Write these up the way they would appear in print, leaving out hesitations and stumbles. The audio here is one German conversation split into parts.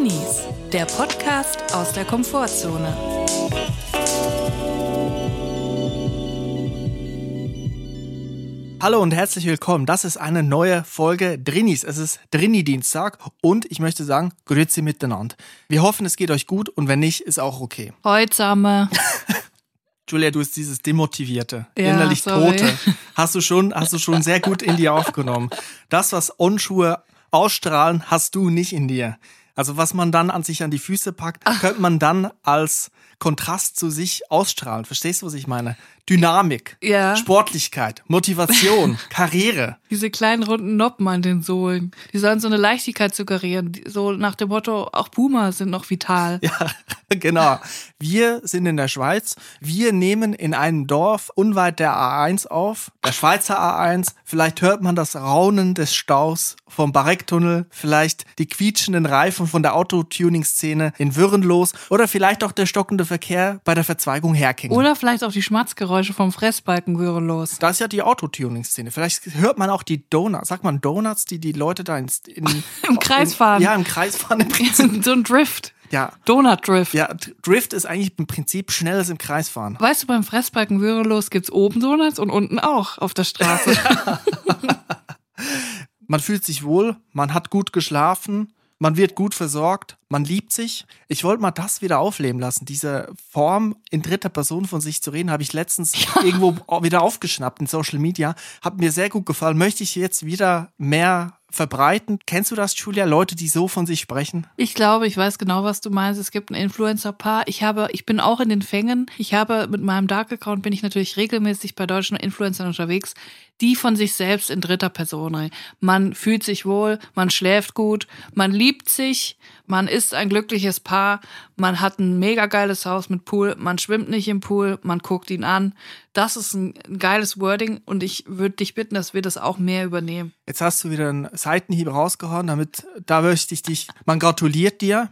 Drinnies, der Podcast aus der Komfortzone. Hallo und herzlich willkommen. Das ist eine neue Folge Drinnies. Es ist Drinni-Dienstag und ich möchte sagen, grüezi miteinander. Wir hoffen, es geht euch gut und wenn nicht, ist auch okay. Heutzusammen. Julia, du bist dieses Demotivierte, Ja, innerlich sorry. Tote. Hast du schon sehr gut in dir aufgenommen. Das, was On-Schuhe ausstrahlen, hast du nicht in dir. Also was man dann an sich an die Füße packt, könnte man dann als Kontrast zu sich ausstrahlen. Verstehst du, was ich meine? Dynamik, Ja. Sportlichkeit, Motivation, Karriere. Diese kleinen runden Noppen an den Sohlen, die sollen so eine Leichtigkeit suggerieren. So nach dem Motto, auch Puma sind noch vital. Ja, genau. Wir sind in der Schweiz. Wir nehmen in einem Dorf unweit der A1 auf, der Schweizer A1. Vielleicht hört man das Raunen des Staus vom Barecktunnel, vielleicht die quietschenden Reifen von der Autotuning-Szene in Würrenlos oder vielleicht auch der stockende Verkehr bei der Verzweigung Herkingen. Oder vielleicht auch die Schmatzgeräusche vom Fressbalken los. Das ist ja die Autotuning-Szene. Vielleicht hört man auch die Donuts. Sagt man Donuts, die Leute da im Kreis fahren. Ja, im Kreis fahren im Prinzip. So ein Drift. Ja. Donut-Drift. Ja, Drift ist eigentlich im Prinzip schnelles im Kreis fahren. Weißt du, beim Fressbalken los gibt's oben Donuts und unten auch auf der Straße. Man fühlt sich wohl, man hat gut geschlafen, man wird gut versorgt, man liebt sich. Ich wollte mal das wieder aufleben lassen. Diese Form, in dritter Person von sich zu reden, habe ich letztens irgendwo wieder aufgeschnappt in Social Media. Hat mir sehr gut gefallen. Möchte ich jetzt wieder mehr verbreiten. Kennst du das, Julia? Leute, die so von sich sprechen? Ich glaube, ich weiß genau, was du meinst. Es gibt ein Influencer-Paar. Ich bin auch in den Fängen. Mit meinem Dark-Account bin ich natürlich regelmäßig bei deutschen Influencern unterwegs, die von sich selbst in dritter Person reden. Man fühlt sich wohl, man schläft gut, man liebt sich, man ist ein glückliches Paar, man hat ein mega geiles Haus mit Pool, man schwimmt nicht im Pool, man guckt ihn an. Das ist ein geiles Wording und ich würde dich bitten, dass wir das auch mehr übernehmen. Jetzt hast du wieder einen Seitenhieb rausgehauen, da möchte ich dich, man gratuliert dir,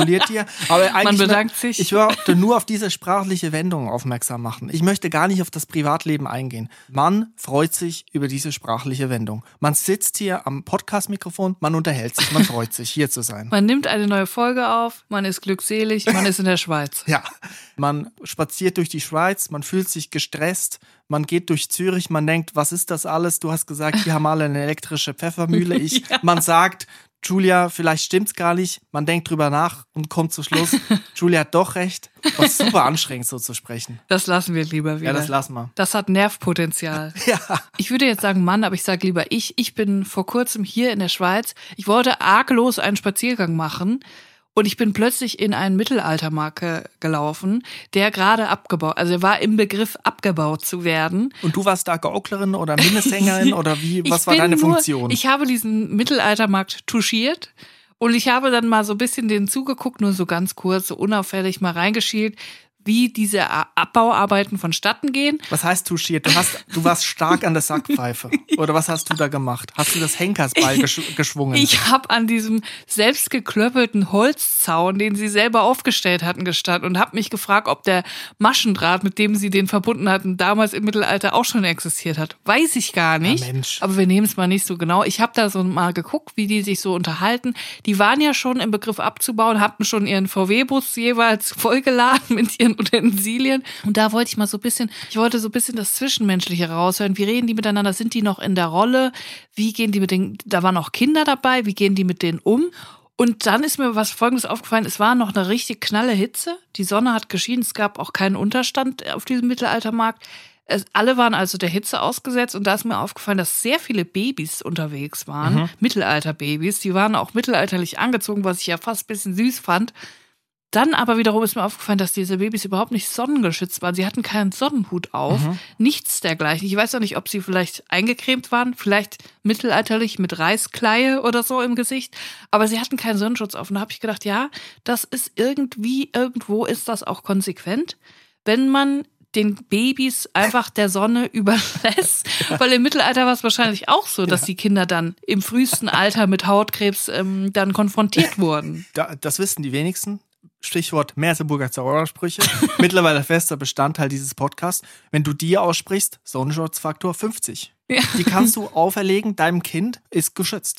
aber eigentlich, Man bedankt sich. Ich wollte nur auf diese sprachliche Wendung aufmerksam machen. Ich möchte gar nicht auf das Privatleben eingehen. Man freut sich über diese sprachliche Wendung. Man sitzt hier am Podcast-Mikrofon, man unterhält sich, man freut sich, hier zu sein. Man nimmt eine neue Folge auf, man ist glückselig, man ist in der Schweiz. Ja, man spaziert durch die Schweiz, man fühlt sich gestresst, man geht durch Zürich, man denkt, was ist das alles? Du hast gesagt, wir haben alle eine elektrische Pfeffermühle. Man sagt, Julia, vielleicht stimmt's gar nicht. Man denkt drüber nach und kommt zum Schluss, Julia hat doch recht. Das ist super anstrengend, so zu sprechen. Das lassen wir lieber wieder. Ja, das lassen wir. Das hat Nervpotenzial. Ja. Ich würde jetzt sagen Mann, aber ich sage lieber ich. Ich bin vor kurzem hier in der Schweiz. Ich wollte arglos einen Spaziergang machen. Und ich bin plötzlich in einen Mittelaltermarkt gelaufen, der gerade abgebaut, also er war im Begriff abgebaut zu werden. Und du warst da Gauklerin oder Minneshängerin oder was war deine Funktion? Ich habe diesen Mittelaltermarkt touchiert und ich habe dann mal so ein bisschen denen zugeguckt, nur so ganz kurz, so unauffällig mal reingeschielt, wie diese Abbauarbeiten vonstatten gehen. Was heißt touchiert? Du warst stark an der Sackpfeife. Oder was hast du da gemacht? Hast du das Henkersbeil geschwungen? Ich habe an diesem selbst geklöppelten Holzzaun, den sie selber aufgestellt hatten, gestanden und habe mich gefragt, ob der Maschendraht, mit dem sie den verbunden hatten, damals im Mittelalter auch schon existiert hat. Weiß ich gar nicht. Ja, Mensch. Aber wir nehmen es mal nicht so genau. Ich habe da so mal geguckt, wie die sich so unterhalten. Die waren ja schon im Begriff abzubauen, hatten schon ihren VW-Bus jeweils vollgeladen mit ihren Utensilien. Und da wollte ich so ein bisschen das Zwischenmenschliche raushören. Wie reden die miteinander? Sind die noch in der Rolle? Wie gehen die mit denen? Da waren auch Kinder dabei. Wie gehen die mit denen um? Und dann ist mir was Folgendes aufgefallen. Es war noch eine richtig knalle Hitze. Die Sonne hat geschienen. Es gab auch keinen Unterstand auf diesem Mittelaltermarkt. Alle waren also der Hitze ausgesetzt. Und da ist mir aufgefallen, dass sehr viele Babys unterwegs waren. Mittelalterbabys. Die waren auch mittelalterlich angezogen, was ich ja fast ein bisschen süß fand. Dann aber wiederum ist mir aufgefallen, dass diese Babys überhaupt nicht sonnengeschützt waren. Sie hatten keinen Sonnenhut auf, nichts dergleichen. Ich weiß auch nicht, ob sie vielleicht eingecremt waren, vielleicht mittelalterlich mit Reiskleie oder so im Gesicht. Aber sie hatten keinen Sonnenschutz auf. Und da habe ich gedacht, ja, das ist irgendwo ist das auch konsequent, wenn man den Babys einfach der Sonne überlässt. Weil im Mittelalter war es wahrscheinlich auch so, dass die Kinder dann im frühesten Alter mit Hautkrebs dann konfrontiert wurden. Das wissen die wenigsten. Stichwort Merseburger Zaubersprüche. Mittlerweile fester Bestandteil dieses Podcasts. Wenn du die aussprichst, Sonnenschutzfaktor 50. Ja. Die kannst du auferlegen, deinem Kind ist geschützt. Ja,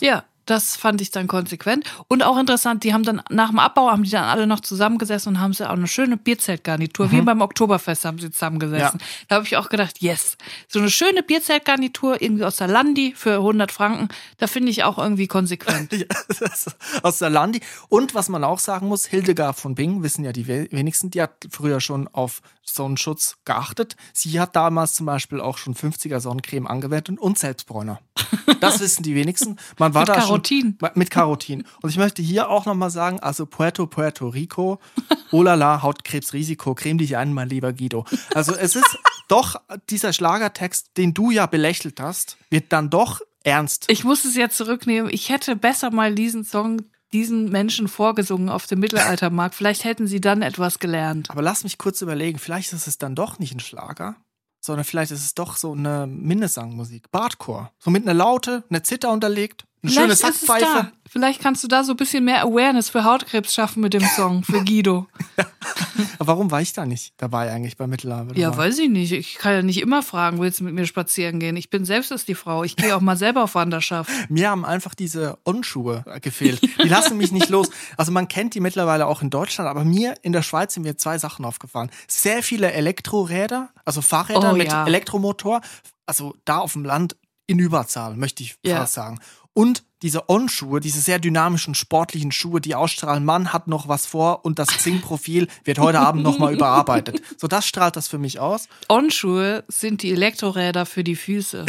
Das fand ich dann konsequent. Und auch interessant, die haben dann nach dem Abbau, haben die dann alle noch zusammengesessen und haben sie auch eine schöne Bierzeltgarnitur, wie beim Oktoberfest haben sie zusammengesessen. Ja. Da habe ich auch gedacht, yes. So eine schöne Bierzeltgarnitur, irgendwie aus der Landi für 100 Franken, da finde ich auch irgendwie konsequent. Ja, aus der Landi. Und was man auch sagen muss, Hildegard von Bingen, wissen ja die wenigsten, die hat früher schon auf Sonnenschutz geachtet. Sie hat damals zum Beispiel auch schon 50er Sonnencreme angewendet und Selbstbräuner. Das wissen die wenigsten. Man war mit da Carotin. Schon mit Carotin. Und ich möchte hier auch nochmal sagen, also Puerto Rico, oh la la, Hautkrebsrisiko, creme dich ein, mein lieber Guido. Also es ist doch, dieser Schlagertext, den du ja belächelt hast, wird dann doch ernst. Ich muss es ja zurücknehmen. Ich hätte besser mal diesen Song diesen Menschen vorgesungen auf dem Mittelaltermarkt. Vielleicht hätten sie dann etwas gelernt. Aber lass mich kurz überlegen, vielleicht ist es dann doch nicht ein Schlager, sondern vielleicht ist es doch so eine Minnesangmusik, Bardcore. So mit einer Laute, einer Zither unterlegt, eine schöne Sackpfeife. Vielleicht kannst du da so ein bisschen mehr Awareness für Hautkrebs schaffen mit dem Song, für Guido. Aber warum war ich da nicht dabei eigentlich bei Mittelalter? Ja, weiß ich nicht. Ich kann ja nicht immer fragen, willst du mit mir spazieren gehen? Ich bin selbst die Frau. Ich gehe auch mal selber auf Wanderschaft. Mir haben einfach diese On-Schuhe gefehlt. Die lassen mich nicht los. Also man kennt die mittlerweile auch in Deutschland, aber mir in der Schweiz sind mir 2 Sachen aufgefallen. Sehr viele Elektroräder, also Fahrräder mit Elektromotor. Also da auf dem Land in Überzahl, möchte ich fast sagen. Und diese On-Schuhe, diese sehr dynamischen, sportlichen Schuhe, die ausstrahlen, Mann hat noch was vor und das Xing-Profil wird heute Abend nochmal überarbeitet. So, das strahlt das für mich aus. On-Schuhe sind die Elektroräder für die Füße.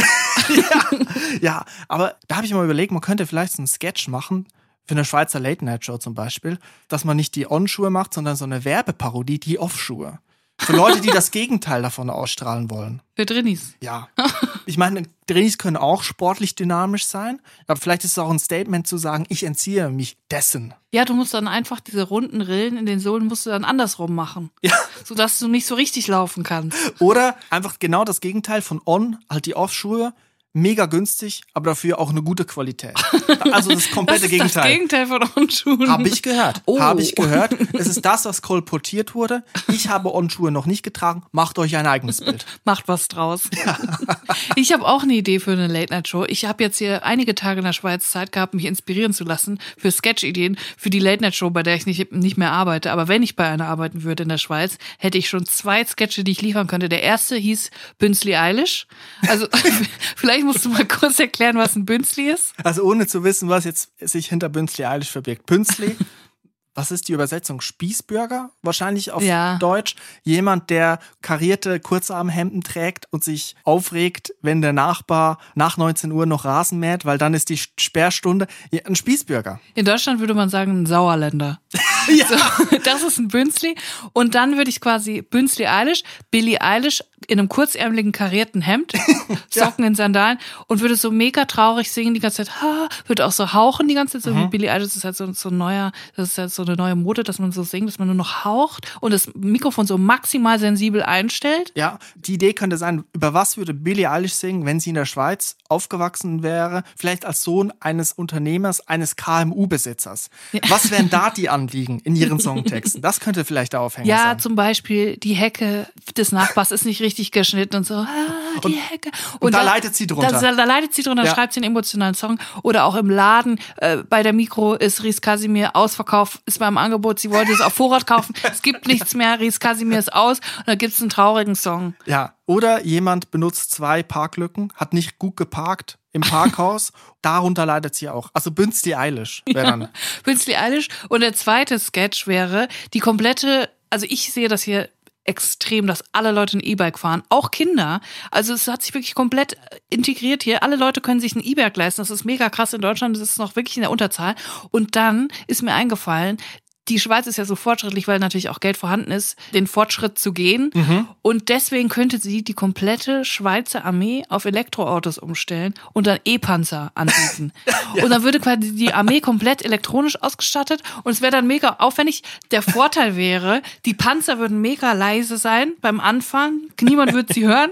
ja, aber da habe ich mal überlegt, man könnte vielleicht so einen Sketch machen, für eine Schweizer Late-Night-Show zum Beispiel, dass man nicht die On-Schuhe macht, sondern so eine Werbeparodie, die Off-Schuhe. Für Leute, die das Gegenteil davon ausstrahlen wollen. Für Drinnis. Ja. Ich meine, Drinnis können auch sportlich dynamisch sein, aber vielleicht ist es auch ein Statement zu sagen, ich entziehe mich dessen. Ja, du musst dann einfach diese runden Rillen in den Sohlen musst du dann andersrum machen. Ja. Sodass du nicht so richtig laufen kannst. Oder einfach genau das Gegenteil von On, halt die Off-Schuhe. Mega günstig, aber dafür auch eine gute Qualität. Also das komplette Gegenteil. Das Gegenteil von On-Schuhen. Habe ich gehört. Habe ich gehört. Es ist das, was kolportiert wurde. Ich habe On-Schuhe noch nicht getragen. Macht euch ein eigenes Bild. Macht was draus. Ja. Ich habe auch eine Idee für eine Late-Night-Show. Ich habe jetzt hier einige Tage in der Schweiz Zeit gehabt, mich inspirieren zu lassen für Sketch-Ideen für die Late-Night-Show, bei der ich nicht mehr arbeite. Aber wenn ich bei einer arbeiten würde in der Schweiz, hätte ich schon 2 Sketche, die ich liefern könnte. Der erste hieß Bünzli Eilish. Also vielleicht musst du mal kurz erklären, was ein Bünzli ist. Also ohne zu wissen, was jetzt sich hinter Bünzli Eilish verbirgt. Bünzli, was ist die Übersetzung? Spießbürger? Wahrscheinlich auf Deutsch. Jemand, der karierte Kurzarmhemden trägt und sich aufregt, wenn der Nachbar nach 19 Uhr noch Rasen mäht, weil dann ist die Sperrstunde. Ja, ein Spießbürger. In Deutschland würde man sagen, ein Sauerländer. Ja. So, das ist ein Bünzli. Und dann würde ich quasi Bünzli Eilish, Billie Eilish in einem kurzärmeligen karierten Hemd, Socken in Sandalen und würde so mega traurig singen die ganze Zeit, würde auch so hauchen die ganze Zeit, so wie Billie Eilish, das ist halt so das ist halt so eine neue Mode, dass man so singt, dass man nur noch haucht und das Mikrofon so maximal sensibel einstellt. Ja, die Idee könnte sein, über was würde Billie Eilish singen, wenn sie in der Schweiz aufgewachsen wäre, vielleicht als Sohn eines Unternehmers, eines KMU-Besitzers. Ja. Was wären da die Anliegen in ihren Songtexten? Das könnte vielleicht der Aufhänger sein. Ja, zum Beispiel, die Hecke des Nachbars ist nicht richtig geschnitten und so, die Hecke. Und da leidet sie drunter. Da leidet sie drunter, schreibt sie einen emotionalen Song. Oder auch im Laden, bei der Mikro ist Ries Casimir ausverkauft, ist beim Angebot, sie wollte es auf Vorrat kaufen, es gibt nichts mehr, Ries Casimir ist aus und da gibt es einen traurigen Song. Ja, oder jemand benutzt 2 Parklücken, hat nicht gut geparkt im Parkhaus, darunter leidet sie auch. Also Bünzli Eilish wäre dann. Ja, Bünzli Eilish. Und der zweite Sketch wäre die komplette, also ich sehe das hier extrem, dass alle Leute ein E-Bike fahren, auch Kinder. Also es hat sich wirklich komplett integriert hier. Alle Leute können sich ein E-Bike leisten. Das ist mega krass in Deutschland. Das ist noch wirklich in der Unterzahl. Und dann ist mir eingefallen, die Schweiz ist ja so fortschrittlich, weil natürlich auch Geld vorhanden ist, den Fortschritt zu gehen. Und deswegen könnte sie die komplette Schweizer Armee auf Elektroautos umstellen und dann E-Panzer anbieten. Ja. Und dann würde quasi die Armee komplett elektronisch ausgestattet und es wäre dann mega aufwendig. Der Vorteil wäre, die Panzer würden mega leise sein beim Anfang. Niemand würde sie hören.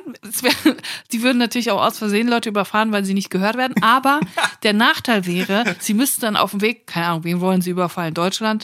Sie würden natürlich auch aus Versehen Leute überfahren, weil sie nicht gehört werden. Aber der Nachteil wäre, sie müssten dann auf dem Weg, keine Ahnung, wen wollen sie überfallen? Deutschland? Wen würden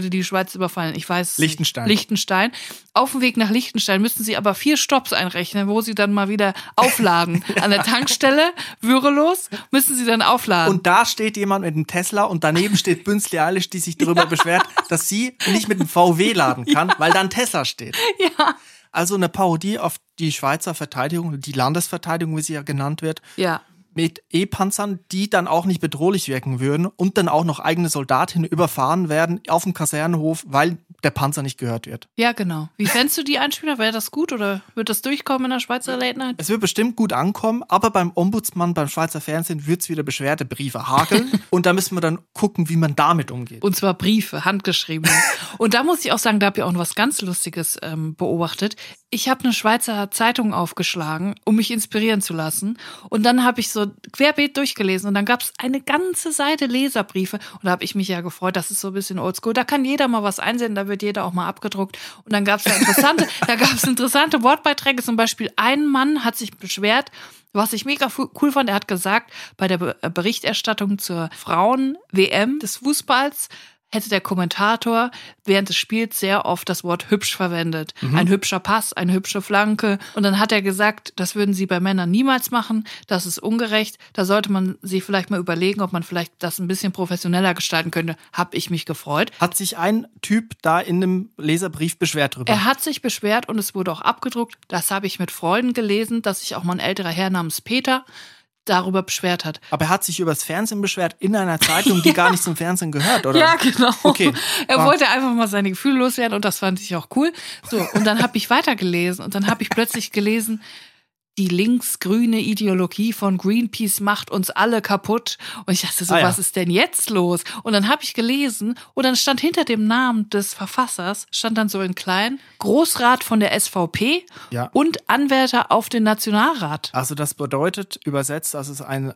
würde die Schweiz überfallen. Ich weiß Liechtenstein. Liechtenstein. Auf dem Weg nach Liechtenstein müssten sie aber 4 Stopps einrechnen, wo sie dann mal wieder aufladen. An der Tankstelle, würelos, müssen sie dann aufladen. Und da steht jemand mit einem Tesla und daneben steht Bünzli Eilish, die sich darüber beschwert, dass sie nicht mit dem VW laden kann, weil da ein Tesla steht. Ja. Also eine Parodie auf die Schweizer Verteidigung, die Landesverteidigung, wie sie ja genannt wird. Ja. Mit E-Panzern, die dann auch nicht bedrohlich wirken würden und dann auch noch eigene Soldatinnen überfahren werden auf dem Kasernenhof, weil der Panzer nicht gehört wird. Ja, genau. Wie fändest du die Einspieler? Wäre das gut oder wird das durchkommen in der Schweizer Late Night? Es wird bestimmt gut ankommen, aber beim Ombudsmann, beim Schweizer Fernsehen wird es wieder Beschwerdebriefe hageln und da müssen wir dann gucken, wie man damit umgeht. Und zwar Briefe, handgeschriebene. Und da muss ich auch sagen, da habe ich auch noch was ganz Lustiges beobachtet. Ich habe eine Schweizer Zeitung aufgeschlagen, um mich inspirieren zu lassen. Und dann habe ich so querbeet durchgelesen und dann gab es eine ganze Seite Leserbriefe. Und da habe ich mich ja gefreut, das ist so ein bisschen oldschool. Da kann jeder mal was einsenden, da wird jeder auch mal abgedruckt. Und dann gab es interessante Wortbeiträge. Zum Beispiel ein Mann hat sich beschwert, was ich mega cool fand. Er hat gesagt, bei der Berichterstattung zur Frauen-WM des Fußballs hätte der Kommentator während des Spiels sehr oft das Wort hübsch verwendet. Ein hübscher Pass, eine hübsche Flanke. Und dann hat er gesagt, das würden sie bei Männern niemals machen. Das ist ungerecht. Da sollte man sich vielleicht mal überlegen, ob man vielleicht das ein bisschen professioneller gestalten könnte. Hab ich mich gefreut. Hat sich ein Typ da in einem Leserbrief beschwert drüber? Er hat sich beschwert und es wurde auch abgedruckt. Das habe ich mit Freuden gelesen, dass sich auch mal ein älterer Herr namens Peter darüber beschwert hat. Aber er hat sich übers Fernsehen beschwert in einer Zeitung, die gar nicht zum Fernsehen gehört, oder? Ja, genau. Okay. Er wollte einfach mal seine Gefühle loswerden und das fand ich auch cool. So, und dann habe ich weitergelesen und dann habe ich plötzlich gelesen, die linksgrüne Ideologie von Greenpeace macht uns alle kaputt. Und ich dachte so, was ist denn jetzt los? Und dann habe ich gelesen und dann stand hinter dem Namen des Verfassers, stand dann so in klein, Großrat von der SVP und Anwärter auf den Nationalrat. Also das bedeutet übersetzt, dass es ein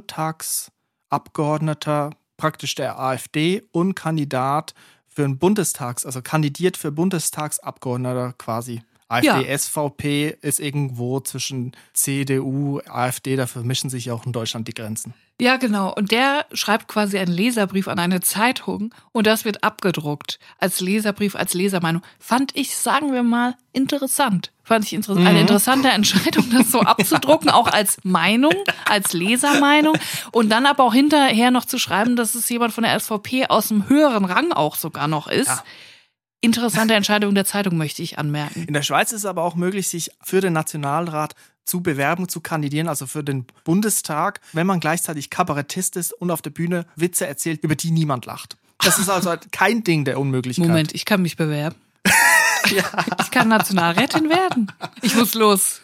Landtagsabgeordneter, praktisch der AfD und Kandidat für einen also kandidiert für Bundestagsabgeordneter quasi. AfD, SVP ist irgendwo zwischen CDU, AfD, da vermischen sich ja auch in Deutschland die Grenzen. Ja, genau. Und der schreibt quasi einen Leserbrief an eine Zeitung und das wird abgedruckt als Leserbrief, als Lesermeinung. Fand ich, sagen wir mal, interessant. Fand ich eine interessante Entscheidung, das so abzudrucken, auch als Meinung, als Lesermeinung und dann aber auch hinterher noch zu schreiben, dass es jemand von der SVP aus dem höheren Rang auch sogar noch ist. Ja. Interessante Entscheidung der Zeitung, möchte ich anmerken. In der Schweiz ist es aber auch möglich, sich für den Nationalrat zu bewerben, zu kandidieren, also für den Bundestag, wenn man gleichzeitig Kabarettist ist und auf der Bühne Witze erzählt, über die niemand lacht. Das ist also kein Ding der Unmöglichkeit. Moment, ich kann mich bewerben. Ich kann Nationalrätin werden. Ich muss los.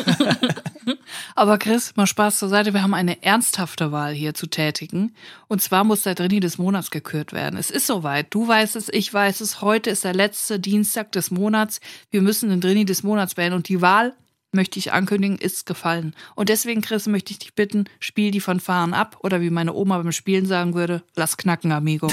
Aber Chris, mal Spaß zur Seite. Wir haben eine ernsthafte Wahl hier zu tätigen. Und zwar muss der Drini des Monats gekürt werden. Es ist soweit. Du weißt es, ich weiß es. Heute ist der letzte Dienstag des Monats. Wir müssen den Drini des Monats wählen. Und die Wahl, möchte ich ankündigen, ist gefallen. Und deswegen, Chris, möchte ich dich bitten, spiel die Fanfaren ab. Oder wie meine Oma beim Spielen sagen würde, lass knacken, amigo.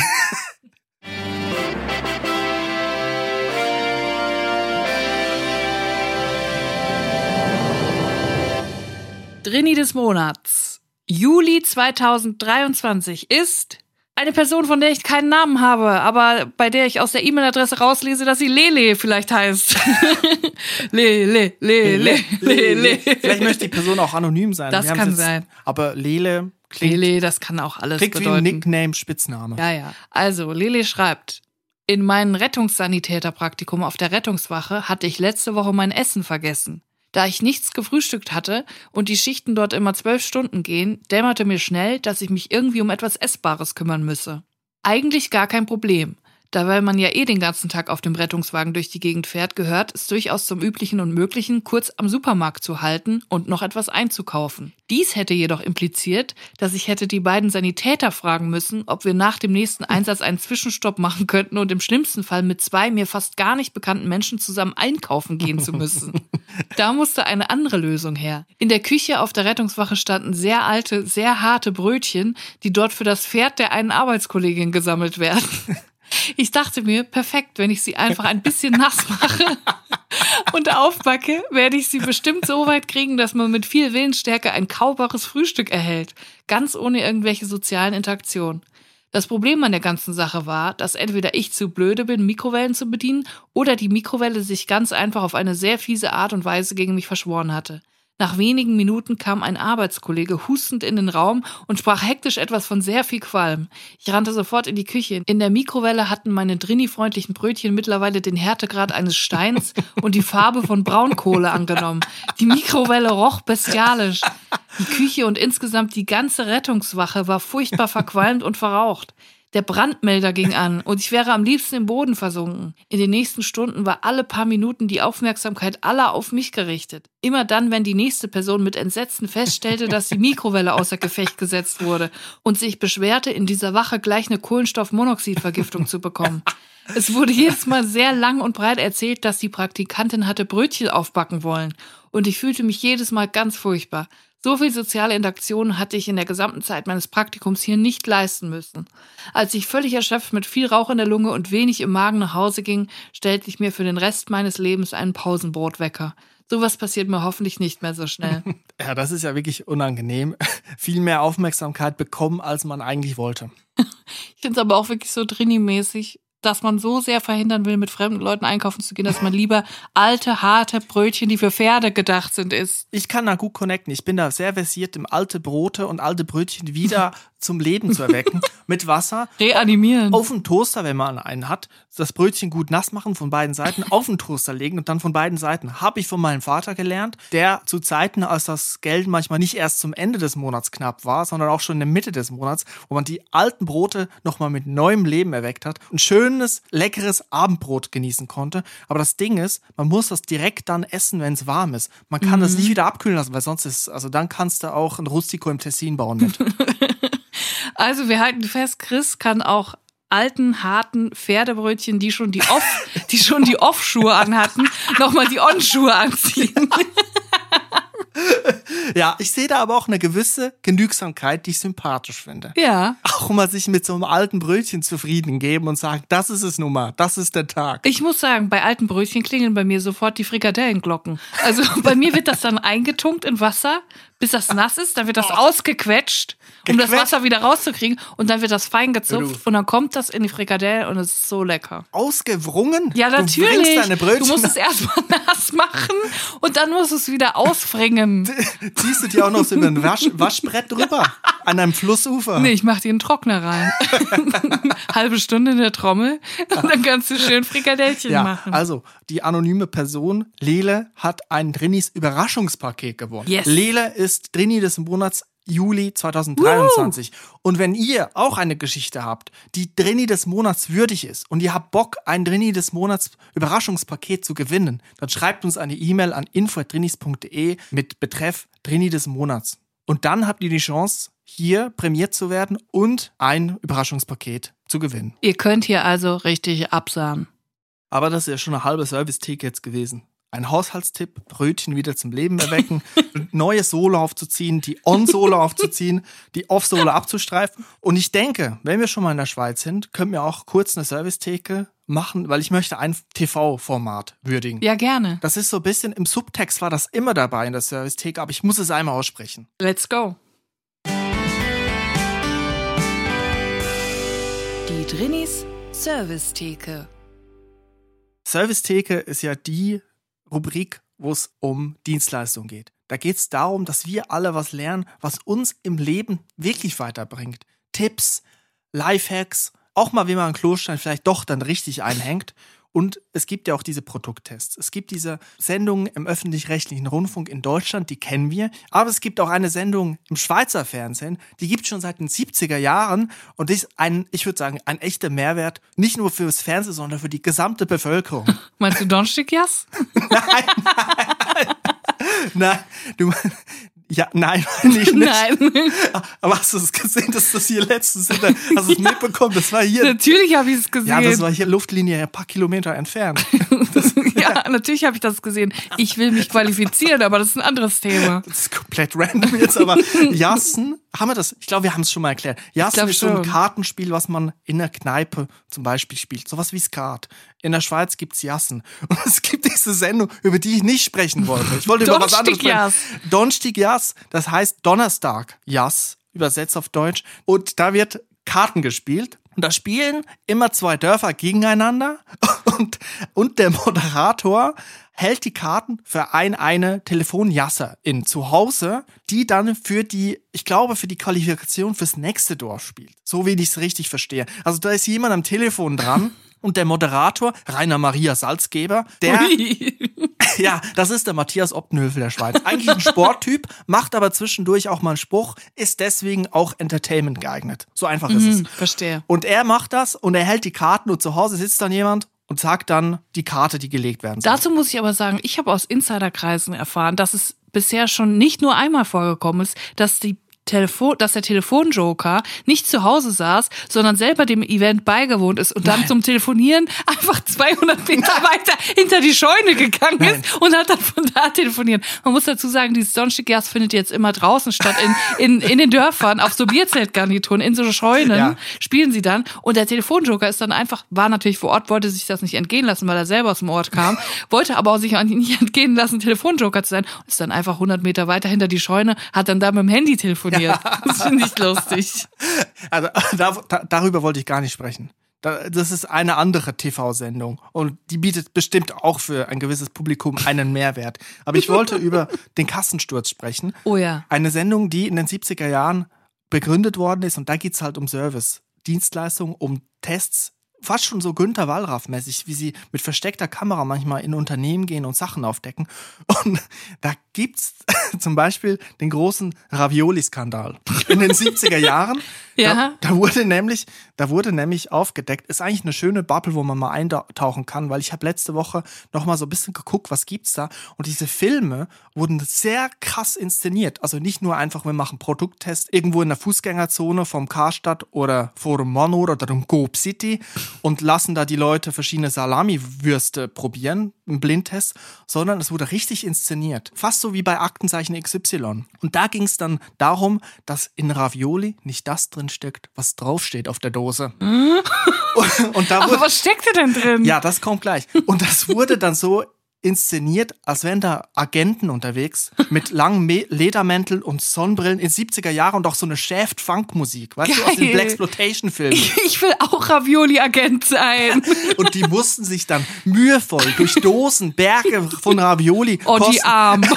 Drini des Monats, Juli 2023, ist eine Person, von der ich keinen Namen habe, aber bei der ich aus der E-Mail-Adresse rauslese, dass sie Lele vielleicht heißt. Lele. Vielleicht möchte die Person auch anonym sein. Das kann sein. Aber Lele klingt... Lele, das kann auch alles bedeuten. Klingt wie ein Nickname, Spitzname. Ja. Also, Lele schreibt, in meinem Rettungssanitäterpraktikum auf der Rettungswache hatte ich letzte Woche mein Essen vergessen. Da ich nichts gefrühstückt hatte und die Schichten dort immer 12 Stunden gehen, dämmerte mir schnell, dass ich mich irgendwie um etwas Essbares kümmern müsse. Eigentlich gar kein Problem. Da weil man ja den ganzen Tag auf dem Rettungswagen durch die Gegend fährt, gehört es durchaus zum Üblichen und Möglichen, kurz am Supermarkt zu halten und noch etwas einzukaufen. Dies hätte jedoch impliziert, dass ich hätte die beiden Sanitäter fragen müssen, ob wir nach dem nächsten Einsatz einen Zwischenstopp machen könnten und im schlimmsten Fall mit 2 mir fast gar nicht bekannten Menschen zusammen einkaufen gehen zu müssen. Da musste eine andere Lösung her. In der Küche auf der Rettungswache standen sehr alte, sehr harte Brötchen, die dort für das Pferd der einen Arbeitskollegin gesammelt werden. Ich dachte mir, perfekt, wenn ich sie einfach ein bisschen nass mache und aufbacke, werde ich sie bestimmt so weit kriegen, dass man mit viel Willensstärke ein kaubares Frühstück erhält. Ganz ohne irgendwelche sozialen Interaktionen. Das Problem an der ganzen Sache war, dass entweder ich zu blöde bin, Mikrowellen zu bedienen, oder die Mikrowelle sich ganz einfach auf eine sehr fiese Art und Weise gegen mich verschworen hatte. Nach wenigen Minuten kam ein Arbeitskollege hustend in den Raum und sprach hektisch etwas von sehr viel Qualm. Ich rannte sofort in die Küche. In der Mikrowelle hatten meine Drini-freundlichen Brötchen mittlerweile den Härtegrad eines Steins und die Farbe von Braunkohle angenommen. Die Mikrowelle roch bestialisch. Die Küche und insgesamt die ganze Rettungswache war furchtbar verqualmt und verraucht. Der Brandmelder ging an und ich wäre am liebsten im Boden versunken. In den nächsten Stunden war alle paar Minuten die Aufmerksamkeit aller auf mich gerichtet. Immer dann, wenn die nächste Person mit Entsetzen feststellte, dass die Mikrowelle außer Gefecht gesetzt wurde und sich beschwerte, in dieser Wache gleich eine Kohlenstoffmonoxidvergiftung zu bekommen. Es wurde jedes Mal sehr lang und breit erzählt, dass die Praktikantin hatte Brötchen aufbacken wollen. Und ich fühlte mich jedes Mal ganz furchtbar. So viel soziale Interaktion hatte ich in der gesamten Zeit meines Praktikums hier nicht leisten müssen. Als ich völlig erschöpft mit viel Rauch in der Lunge und wenig im Magen nach Hause ging, stellte ich mir für den Rest meines Lebens einen Pausenbrotwecker. Sowas passiert mir hoffentlich nicht mehr so schnell. Ja, das ist ja wirklich unangenehm. Viel mehr Aufmerksamkeit bekommen, als man eigentlich wollte. Ich finde es aber auch wirklich so Drini-mäßig, dass man so sehr verhindern will, mit fremden Leuten einkaufen zu gehen, dass man lieber alte, harte Brötchen, die für Pferde gedacht sind, isst. Ich kann da gut connecten. Ich bin da sehr versiert, alte Brote und alte Brötchen wieder zum Leben zu erwecken. Mit Wasser. Reanimieren. Auf den Toaster, wenn man einen hat. Das Brötchen gut nass machen von beiden Seiten, auf den Toaster legen und dann von beiden Seiten. Habe ich von meinem Vater gelernt, der zu Zeiten, als das Geld manchmal nicht erst zum Ende des Monats knapp war, sondern auch schon in der Mitte des Monats, wo man die alten Brote nochmal mit neuem Leben erweckt hat, ein schönes, leckeres Abendbrot genießen konnte. Aber das Ding ist, man muss das direkt dann essen, wenn es warm ist. Man kann das nicht wieder abkühlen lassen, weil sonst ist, also dann kannst du auch ein Rustico im Tessin bauen mit. Also wir halten fest, Chris kann auch alten, harten Pferdebrötchen, die schon die Off-Schuhe anhatten, nochmal die On-Schuhe anziehen. Ja, ich sehe da aber auch eine gewisse Genügsamkeit, die ich sympathisch finde. Ja. Auch mal sich mit so einem alten Brötchen zufrieden geben und sagen, das ist es nun mal, das ist der Tag. Ich muss sagen, bei alten Brötchen klingeln bei mir sofort die Frikadellenglocken. Also bei mir wird das dann eingetunkt in Wasser, bis das nass ist, dann wird das ausgequetscht, um das Wasser wieder rauszukriegen und dann wird das fein gezupft und dann kommt das in die Frikadelle und es ist so lecker. Ausgewrungen? Ja, natürlich. Du bringst deine Brötchen. Du musst es erstmal nass machen und dann musst du es wieder ausfringen. Ziehst du dir auch noch so über ein Waschbrett drüber? An einem Flussufer? Nee, ich mach dir einen Trockner rein. Halbe Stunde in der Trommel und dann kannst du schön Frikadellchen machen. Also, die anonyme Person, Lele, hat ein Drinis Überraschungspaket gewonnen. Yes. Lele ist Drini des Monats Juli 2023. Und wenn ihr auch eine Geschichte habt, die Drini des Monats würdig ist und ihr habt Bock, ein Drini des Monats Überraschungspaket zu gewinnen, dann schreibt uns eine E-Mail an info@drinis.de mit Betreff Drini des Monats. Und dann habt ihr die Chance, hier prämiert zu werden und ein Überraschungspaket zu gewinnen. Ihr könnt hier also richtig absahen. Aber das ist ja schon eine halbe Service-Theke jetzt gewesen. Ein Haushaltstipp, Brötchen wieder zum Leben erwecken, neue Sohle aufzuziehen, die On-Sohle aufzuziehen, die Off-Sohle abzustreifen. Und ich denke, wenn wir schon mal in der Schweiz sind, können wir auch kurz eine Service-Theke machen, weil ich möchte ein TV-Format würdigen. Ja, gerne. Das ist so ein bisschen, im Subtext war das immer dabei in der Service-Theke, aber ich muss es einmal aussprechen. Let's go. Die Drinis Service-Theke. Service-Theke ist ja die Rubrik, wo es um Dienstleistung geht. Da geht es darum, dass wir alle was lernen, was uns im Leben wirklich weiterbringt. Tipps, Lifehacks, auch mal, wie man einen Klostein vielleicht doch dann richtig einhängt. Und es gibt ja auch diese Produkttests. Es gibt diese Sendungen im öffentlich-rechtlichen Rundfunk in Deutschland, die kennen wir. Aber es gibt auch eine Sendung im Schweizer Fernsehen, die gibt es schon seit den 70er Jahren. Und ist ich würde sagen, ein echter Mehrwert, nicht nur fürs Fernsehen, sondern für die gesamte Bevölkerung. Meinst du Donstick-Jas? Nein, nein, nicht. Nein. Aber hast du es gesehen, dass das hier letztens, hast du es mitbekommen? Das war hier. Natürlich habe ich es gesehen. Ja, das war hier Luftlinie ein paar Kilometer entfernt. Ja, natürlich habe ich das gesehen. Ich will mich qualifizieren, aber das ist ein anderes Thema. Das ist komplett random jetzt, aber Jassen, haben wir das? Ich glaube, wir haben es schon mal erklärt. Jassen ist so ein Kartenspiel, was man in der Kneipe zum Beispiel spielt. Sowas wie Skat. In der Schweiz gibt's Jassen. Und es gibt diese Sendung, über die ich nicht sprechen wollte. Ich wollte über was anderes sprechen. Donnerstag Jass, das heißt Donnerstag Jass, übersetzt auf Deutsch. Und da wird Karten gespielt. Und da spielen immer 2 Dörfer gegeneinander und der Moderator hält die Karten für eine Telefonjasserin zu Hause, die dann für die Qualifikation fürs nächste Dorf spielt. So wie ich es richtig verstehe. Also da ist jemand am Telefon dran und der Moderator, Rainer Maria Salzgeber, der... Ja, das ist der Matthias Optenhövel der Schweiz. Eigentlich ein Sporttyp, macht aber zwischendurch auch mal einen Spruch, ist deswegen auch Entertainment geeignet. So einfach ist es. Verstehe. Und er macht das und er hält die Karten und zu Hause sitzt dann jemand und sagt dann die Karte, die gelegt werden soll. Dazu muss ich aber sagen, ich habe aus Insiderkreisen erfahren, dass es bisher schon nicht nur einmal vorgekommen ist, dass der Telefonjoker nicht zu Hause saß, sondern selber dem Event beigewohnt ist und dann zum Telefonieren einfach 200 Meter weiter hinter die Scheune gegangen ist und hat dann von da telefoniert. Man muss dazu sagen, dieses Sonnenstieg-Gas findet jetzt immer draußen statt, in den Dörfern, auf so Bierzeltgarnituren, in so Scheunen spielen sie dann und der Telefonjoker ist dann einfach, war natürlich vor Ort, wollte sich das nicht entgehen lassen, weil er selber aus dem Ort kam, wollte aber auch sich nicht entgehen lassen, Telefonjoker zu sein und ist dann einfach 100 Meter weiter hinter die Scheune, hat dann da mit dem Handy telefoniert. Das finde ich lustig. Also darüber wollte ich gar nicht sprechen. Das ist eine andere TV-Sendung und die bietet bestimmt auch für ein gewisses Publikum einen Mehrwert. Aber ich wollte über den Kassensturz sprechen. Oh ja. Eine Sendung, die in den 70er Jahren begründet worden ist und da geht's halt um Service, Dienstleistungen, um Tests. Fast schon so Günther Wallraff-mäßig, wie sie mit versteckter Kamera manchmal in Unternehmen gehen und Sachen aufdecken. Und da gibt's zum Beispiel den großen Ravioli-Skandal in den 70er Jahren. Ja. Da wurde nämlich aufgedeckt, ist eigentlich eine schöne Bubble, wo man mal eintauchen kann, weil ich habe letzte Woche noch mal so ein bisschen geguckt, was gibt's da. Und diese Filme wurden sehr krass inszeniert. Also nicht nur einfach, wir machen Produkttest irgendwo in der Fußgängerzone vom Karstadt oder Forum Monor oder dem Coop City und lassen da die Leute verschiedene Salami-Würste probieren, im Blindtest, sondern es wurde richtig inszeniert. Fast so wie bei Aktenzeichen XY. Und da ging es dann darum, dass in Ravioli nicht das drin steckt, was draufsteht auf der Dose. Und da aber was steckt denn drin? Ja, das kommt gleich. Und das wurde dann so inszeniert, als wären da Agenten unterwegs mit langen Ledermänteln und Sonnenbrillen in 70er Jahren und auch so eine Shaft-Funk-Musik, weißt du, aus den Blaxploitation-Filmen. Ich will auch Ravioli-Agent sein. Und die mussten sich dann mühevoll durch Dosen, Berge von Ravioli posten. Die Armen.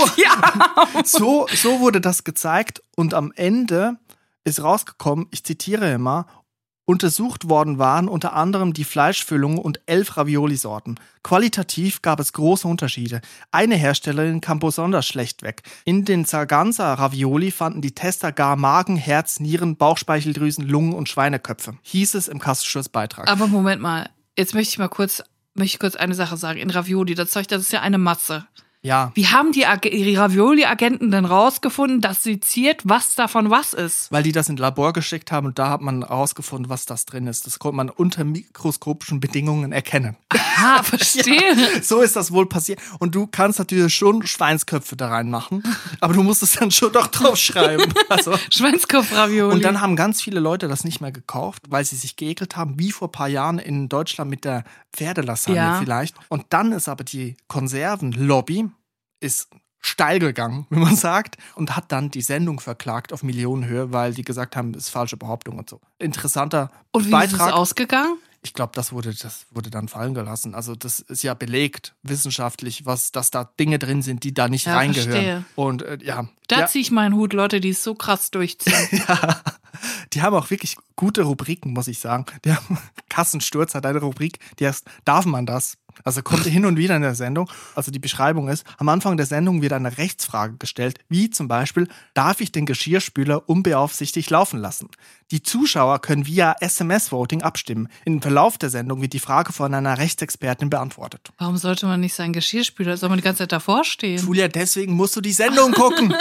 So wurde das gezeigt und am Ende ist rausgekommen, ich zitiere immer, untersucht worden waren unter anderem die Fleischfüllung und 11 Ravioli-Sorten. Qualitativ gab es große Unterschiede. Eine Herstellerin kam besonders schlecht weg. In den Sarganza-Ravioli fanden die Tester gar Magen, Herz, Nieren, Bauchspeicheldrüsen, Lungen und Schweineköpfe. Hieß es im Kassensturz-Beitrag. Aber Moment mal, jetzt möchte ich kurz eine Sache sagen. In Ravioli, das Zeug, das ist ja eine Masse. Ja. Wie haben die Ravioli-Agenten denn rausgefunden, dass seziert, was davon was ist? Weil die das in Labor geschickt haben und da hat man rausgefunden, was das drin ist. Das konnte man unter mikroskopischen Bedingungen erkennen. Ah, verstehe. Ja, so ist das wohl passiert. Und du kannst natürlich schon Schweinsköpfe da reinmachen, aber du musst es dann schon doch draufschreiben. Also, Schweinskopf-Ravioli. Und dann haben ganz viele Leute das nicht mehr gekauft, weil sie sich geekelt haben, wie vor ein paar Jahren in Deutschland mit der Pferdelasagne vielleicht. Und dann ist aber die Konservenlobby ist steil gegangen, wie man sagt, und hat dann die Sendung verklagt auf Millionenhöhe, weil die gesagt haben, das ist falsche Behauptung und so. Interessanter Beitrag. Und wie ist es ausgegangen? Ich glaube, das wurde dann fallen gelassen. Also das ist ja belegt wissenschaftlich, dass da Dinge drin sind, die da nicht reingehören. Verstehe. Und Da ziehe ich meinen Hut, Leute, die es so krass durchziehen. Ja, die haben auch wirklich gute Rubriken, muss ich sagen. Der Kassensturz hat eine Rubrik, die heißt, darf man das? Also kommt hin und wieder in der Sendung. Also die Beschreibung ist, am Anfang der Sendung wird eine Rechtsfrage gestellt, wie zum Beispiel, darf ich den Geschirrspüler unbeaufsichtigt laufen lassen? Die Zuschauer können via SMS-Voting abstimmen. Im Verlauf der Sendung wird die Frage von einer Rechtsexpertin beantwortet. Warum sollte man nicht seinen Geschirrspüler, soll man die ganze Zeit davor stehen? Julia, deswegen musst du die Sendung gucken.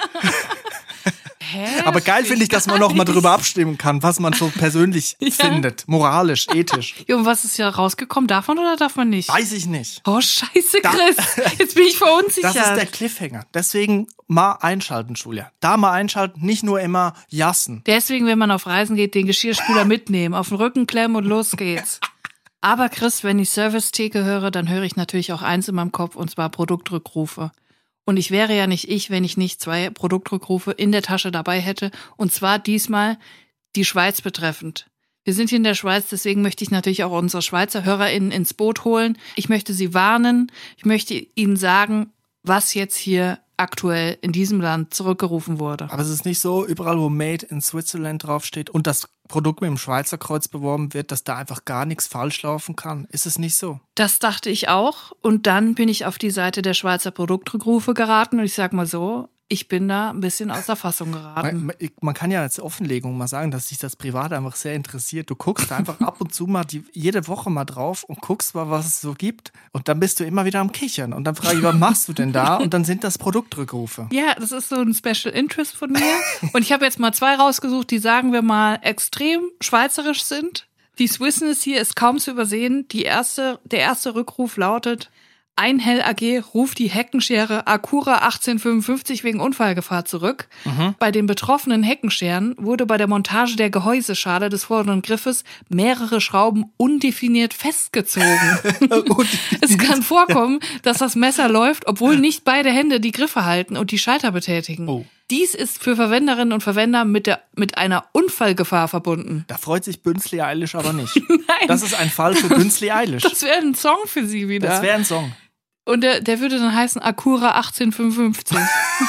Hä? Aber geil finde ich, dass man noch mal drüber abstimmen kann, was man so persönlich findet. Moralisch, ethisch. Ja, und was ist ja rausgekommen? Darf man oder darf man nicht? Weiß ich nicht. Oh, scheiße, Chris. Jetzt bin ich verunsichert. Das ist der Cliffhanger. Deswegen mal einschalten, Julia. Da mal einschalten, nicht nur immer jassen. Deswegen, wenn man auf Reisen geht, den Geschirrspüler mitnehmen, auf den Rücken klemmen und los geht's. Aber Chris, wenn ich Service-Theke höre, dann höre ich natürlich auch eins in meinem Kopf, und zwar Produktrückrufe. Und ich wäre ja nicht ich, wenn ich nicht 2 Produktrückrufe in der Tasche dabei hätte. Und zwar diesmal die Schweiz betreffend. Wir sind hier in der Schweiz, deswegen möchte ich natürlich auch unsere Schweizer HörerInnen ins Boot holen. Ich möchte sie warnen. Ich möchte ihnen sagen, was jetzt hier aktuell in diesem Land zurückgerufen wurde. Aber es ist nicht so, überall wo Made in Switzerland draufsteht und das Produkt mit dem Schweizer Kreuz beworben wird, dass da einfach gar nichts falsch laufen kann. Ist es nicht so? Das dachte ich auch. Und dann bin ich auf die Seite der Schweizer Produktrückrufe geraten und ich sag mal so, ich bin da ein bisschen aus der Fassung geraten. Man kann ja als Offenlegung mal sagen, dass sich das privat einfach sehr interessiert. Du guckst einfach ab und zu mal jede Woche mal drauf und guckst mal, was es so gibt. Und dann bist du immer wieder am Kichern. Und dann frage ich, was machst du denn da? Und dann sind das Produktrückrufe. Ja, das ist so ein Special Interest von mir. Und ich habe jetzt mal 2 rausgesucht, die, sagen wir mal, extrem schweizerisch sind. Die Swissness hier ist kaum zu übersehen. Der erste Rückruf lautet: Einhell AG ruft die Heckenschere Acura 1855 wegen Unfallgefahr zurück. Bei den betroffenen Heckenscheren wurde bei der Montage der Gehäuseschale des vorderen Griffes mehrere Schrauben undefiniert festgezogen. Es kann vorkommen, dass das Messer läuft, obwohl nicht beide Hände die Griffe halten und die Schalter betätigen. Oh. Dies ist für Verwenderinnen und Verwender mit einer Unfallgefahr verbunden. Da freut sich Bünzli Eilish aber nicht. Nein. Das ist ein Fall für Bünzli Eilish. Das wäre ein Song für sie wieder. Das wäre ein Song. Und der würde dann heißen Acura 1855.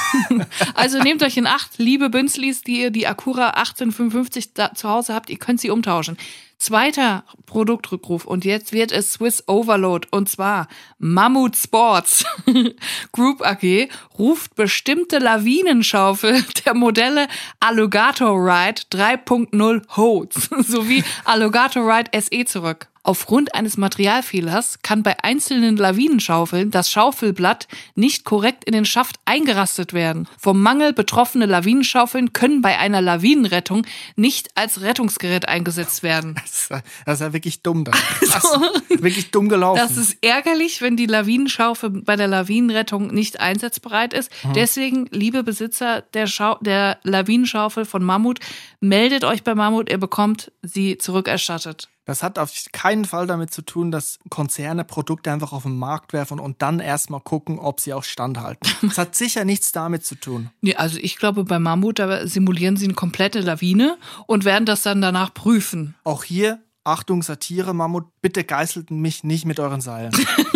Also nehmt euch in Acht, liebe Bünzlis, die ihr die Acura 1855 zu Hause habt, ihr könnt sie umtauschen. Zweiter Produktrückruf und jetzt wird es Swiss Overload und zwar Mammut Sports Group AG ruft bestimmte Lawinenschaufel der Modelle Alligator Ride 3.0 Holds sowie Alligator Ride SE zurück. Aufgrund eines Materialfehlers kann bei einzelnen Lawinenschaufeln das Schaufelblatt nicht korrekt in den Schaft eingerastet werden. Vom Mangel betroffene Lawinenschaufeln können bei einer Lawinenrettung nicht als Rettungsgerät eingesetzt werden. Das ist ja wirklich dumm. Das ist wirklich dumm gelaufen. Das ist ärgerlich, wenn die Lawinenschaufel bei der Lawinenrettung nicht einsatzbereit ist. Deswegen, liebe Besitzer der Lawinenschaufel von Mammut, meldet euch bei Mammut, ihr bekommt sie zurückerstattet. Das hat auf keinen Fall damit zu tun, dass Konzerne Produkte einfach auf den Markt werfen und dann erstmal gucken, ob sie auch standhalten. Das hat sicher nichts damit zu tun. Nee, also ich glaube, bei Mammut, da simulieren sie eine komplette Lawine und werden das dann danach prüfen. Auch hier, Achtung, Satire, Mammut, bitte geißelt mich nicht mit euren Seilen.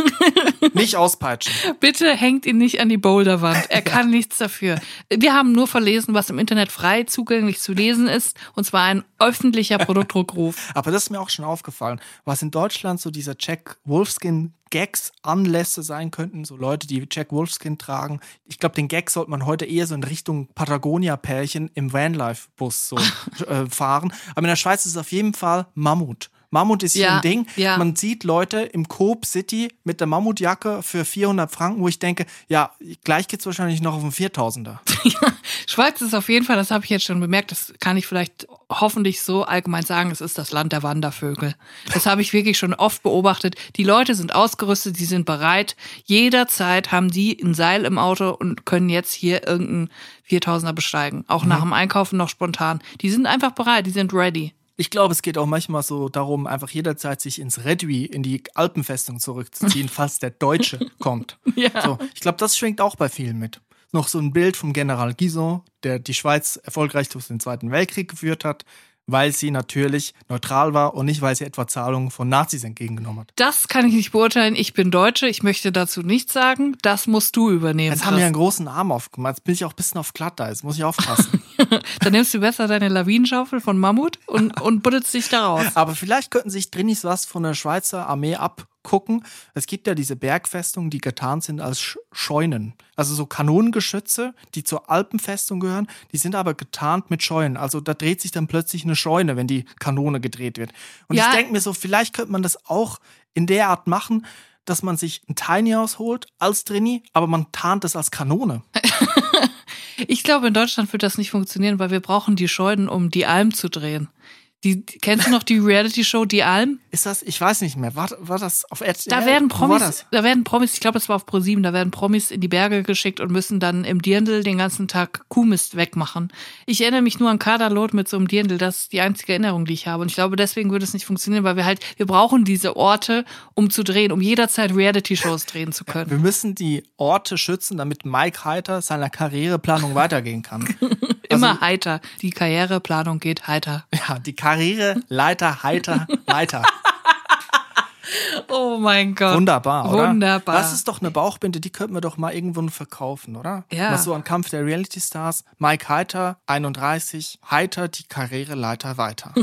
Nicht auspeitschen. Bitte hängt ihn nicht an die Boulderwand. Er kann nichts dafür. Wir haben nur verlesen, was im Internet frei zugänglich zu lesen ist. Und zwar ein öffentlicher Produktdruckruf. Aber das ist mir auch schon aufgefallen. Was in Deutschland so dieser Jack Wolfskin Gags Anlässe sein könnten, so Leute, die Jack Wolfskin tragen. Ich glaube, den Gag sollte man heute eher so in Richtung Patagonia-Pärchen im Vanlife-Bus so fahren. Aber in der Schweiz ist es auf jeden Fall Mammut. Mammut ist hier ein Ding. Ja. Man sieht Leute im Coop City mit der Mammutjacke für 400 Franken, wo ich denke, ja, gleich geht's wahrscheinlich noch auf einen 4000er. Schweiz ist auf jeden Fall, das habe ich jetzt schon bemerkt, das kann ich vielleicht hoffentlich so allgemein sagen, es ist das Land der Wandervögel. Das habe ich wirklich schon oft beobachtet. Die Leute sind ausgerüstet, die sind bereit. Jederzeit haben die ein Seil im Auto und können jetzt hier irgendeinen 4000er besteigen. Auch nach dem Einkaufen noch spontan. Die sind einfach bereit, die sind ready. Ich glaube, es geht auch manchmal so darum, einfach jederzeit sich ins Redui, in die Alpenfestung zurückzuziehen, falls der Deutsche kommt. Ja. So, ich glaube, das schwingt auch bei vielen mit. Noch so ein Bild vom General Guizot, der die Schweiz erfolgreich durch den Zweiten Weltkrieg geführt hat, weil sie natürlich neutral war und nicht, weil sie etwa Zahlungen von Nazis entgegengenommen hat. Das kann ich nicht beurteilen. Ich bin Deutsche, ich möchte dazu nichts sagen. Das musst du übernehmen. Jetzt haben wir einen großen Arm aufgemacht. Jetzt bin ich auch ein bisschen auf Glatteis. Muss ich aufpassen. Dann nimmst du besser deine Lawinenschaufel von Mammut und buddelst dich da raus. Aber vielleicht könnten sich Drinis was von der Schweizer Armee abgucken. Es gibt ja diese Bergfestungen, die getarnt sind als Scheunen. Also so Kanonengeschütze, die zur Alpenfestung gehören, die sind aber getarnt mit Scheunen. Also da dreht sich dann plötzlich eine Scheune, wenn die Kanone gedreht wird. Und ich denke mir so, vielleicht könnte man das auch in der Art machen, dass man sich ein Tiny House holt als Drini, aber man tarnt das als Kanone. Ich glaube, in Deutschland wird das nicht funktionieren, weil wir brauchen die Scheunen, um die Alm zu drehen. Kennst du noch die Reality-Show Die Alm? Ist das? Ich weiß nicht mehr. War das auf RTL? Da werden Promis, ich glaube, es war auf ProSieben, da werden Promis in die Berge geschickt und müssen dann im Dirndl den ganzen Tag Kuhmist wegmachen. Ich erinnere mich nur an Kaderlot mit so einem Dirndl, das ist die einzige Erinnerung, die ich habe. Und ich glaube, deswegen würde es nicht funktionieren, weil wir brauchen diese Orte, um zu drehen, um jederzeit Reality-Shows drehen zu können. Wir müssen die Orte schützen, damit Mike Heiter seiner Karriereplanung weitergehen kann. Immer heiter. Die Karriereplanung geht heiter. Ja, die Karriereleiter heiter weiter. Oh mein Gott. Wunderbar, oder? Wunderbar. Das ist doch eine Bauchbinde, die könnten wir doch mal irgendwo verkaufen, oder? Ja. Mal so ein Kampf der Reality Stars. Mike Heiter, 31, Heiter, die Karriereleiter weiter.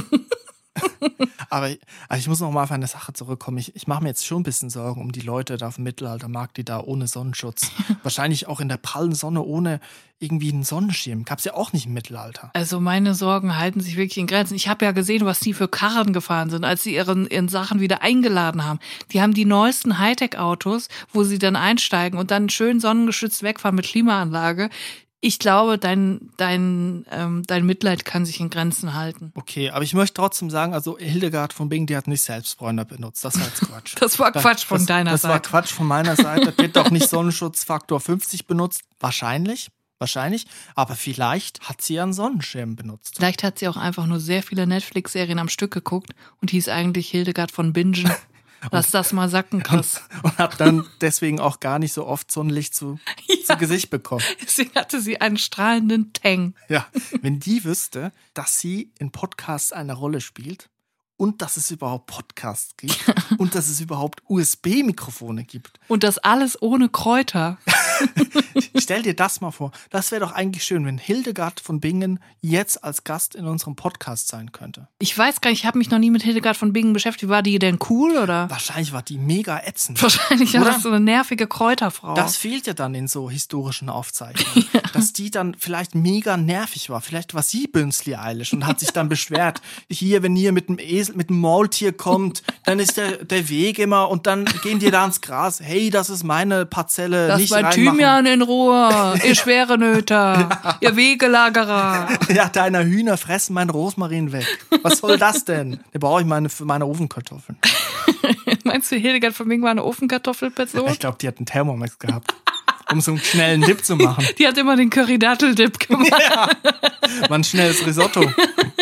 Aber ich muss noch mal auf eine Sache zurückkommen. Ich mache mir jetzt schon ein bisschen Sorgen um die Leute da auf dem Mittelaltermarkt, die da ohne Sonnenschutz, wahrscheinlich auch in der prallen Sonne ohne irgendwie einen Sonnenschirm. Gab es ja auch nicht im Mittelalter. Also meine Sorgen halten sich wirklich in Grenzen. Ich habe ja gesehen, was die für Karren gefahren sind, als sie ihren Sachen wieder eingeladen haben. Die haben die neuesten Hightech-Autos, wo sie dann einsteigen und dann schön sonnengeschützt wegfahren mit Klimaanlage. Ich glaube, dein Mitleid kann sich in Grenzen halten. Okay, aber ich möchte trotzdem sagen, also Hildegard von Bingen, die hat nicht Selbstbräuner benutzt. Das war jetzt Quatsch. Das war Quatsch von deiner Seite. Das war Quatsch von meiner Seite. Die hat doch nicht Sonnenschutzfaktor 50 benutzt. Wahrscheinlich. Aber vielleicht hat sie ja einen Sonnenschirm benutzt. Vielleicht hat sie auch einfach nur sehr viele Netflix-Serien am Stück geguckt und hieß eigentlich Hildegard von Bingen. Lass das mal sacken, Chris. Und hat dann deswegen auch gar nicht so oft Sonnenlicht zu Gesicht bekommen. Deswegen hatte sie einen strahlenden Tang. Ja, wenn die wüsste, dass sie in Podcasts eine Rolle spielt und dass es überhaupt Podcasts gibt und dass es überhaupt USB-Mikrofone gibt. Und das alles ohne Kräuter. Stell dir das mal vor. Das wäre doch eigentlich schön, wenn Hildegard von Bingen jetzt als Gast in unserem Podcast sein könnte. Ich weiß gar nicht, ich habe mich noch nie mit Hildegard von Bingen beschäftigt. War die denn cool, oder? Wahrscheinlich war die mega ätzend. Wahrscheinlich war das so eine nervige Kräuterfrau. Das fehlt ja dann in so historischen Aufzeichnungen. Ja. Dass die dann vielleicht mega nervig war. Vielleicht war sie Bünzli Eilish und hat sich dann beschwert. Hier, wenn ihr mit dem Esel, mit dem Maultier kommt, dann ist der Weg immer und dann gehen die da ans Gras. Hey, das ist meine Parzelle. Das nicht war reinmachen. Thymian in Ruhe, ihr schwere Nöter, ihr Wegelagerer. Ja, deine Hühner fressen meinen Rosmarin weg. Was soll das denn? Den brauche ich für meine Ofenkartoffeln. Meinst du, Hildegard von Bingen war eine Ofenkartoffelperson? Ich glaube, die hat einen Thermomix gehabt, um so einen schnellen Dip zu machen. Die hat immer den Curry-Dattel-Dip gemacht. Ja, mal ein schnelles Risotto.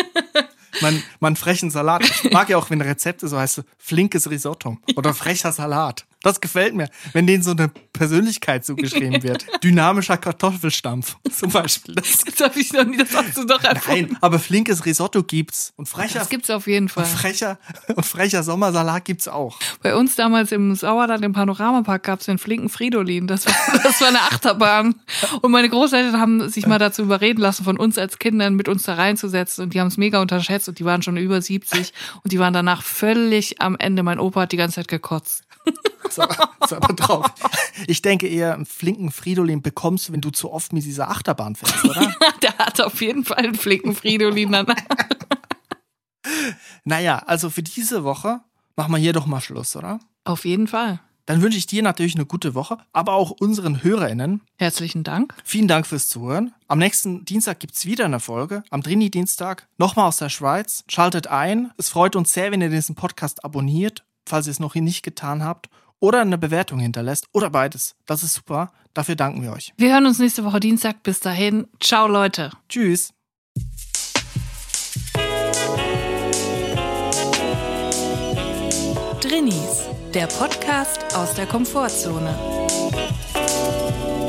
Man frechen Salat. Ich mag ja auch, wenn Rezepte so heißt, flinkes Risotto oder frecher Salat. Das gefällt mir, wenn denen so eine Persönlichkeit zugeschrieben wird. Dynamischer Kartoffelstampf zum Beispiel. Das habe ich noch nie, das hast du doch erfunden. Nein, aber flinkes Risotto gibt's. Und frecher, das gibt's auf jeden Fall. Und frecher Sommersalat gibt's auch. Bei uns damals im Sauerland im Panoramapark gab's den flinken Fridolin. Das war eine Achterbahn. Und meine Großeltern haben sich mal dazu überreden lassen, von uns als Kindern mit uns da reinzusetzen. Und die haben es mega unterschätzt und die waren schon über 70. Und die waren danach völlig am Ende. Mein Opa hat die ganze Zeit gekotzt. So aber drauf. Ich denke eher, einen flinken Fridolin bekommst du, wenn du zu oft mit dieser Achterbahn fährst, oder? Ja, der hat auf jeden Fall einen flinken Fridolin danach. Naja, also für diese Woche machen wir hier doch mal Schluss, oder? Auf jeden Fall. Dann wünsche ich dir natürlich eine gute Woche, aber auch unseren HörerInnen. Herzlichen Dank. Vielen Dank fürs Zuhören. Am nächsten Dienstag gibt's wieder eine Folge. Am Trini-Dienstag nochmal aus der Schweiz. Schaltet ein. Es freut uns sehr, wenn ihr diesen Podcast abonniert, falls ihr es noch nicht getan habt. Oder eine Bewertung hinterlässt. Oder beides. Das ist super. Dafür danken wir euch. Wir hören uns nächste Woche Dienstag. Bis dahin. Ciao, Leute. Tschüss. Drinis, der Podcast aus der Komfortzone.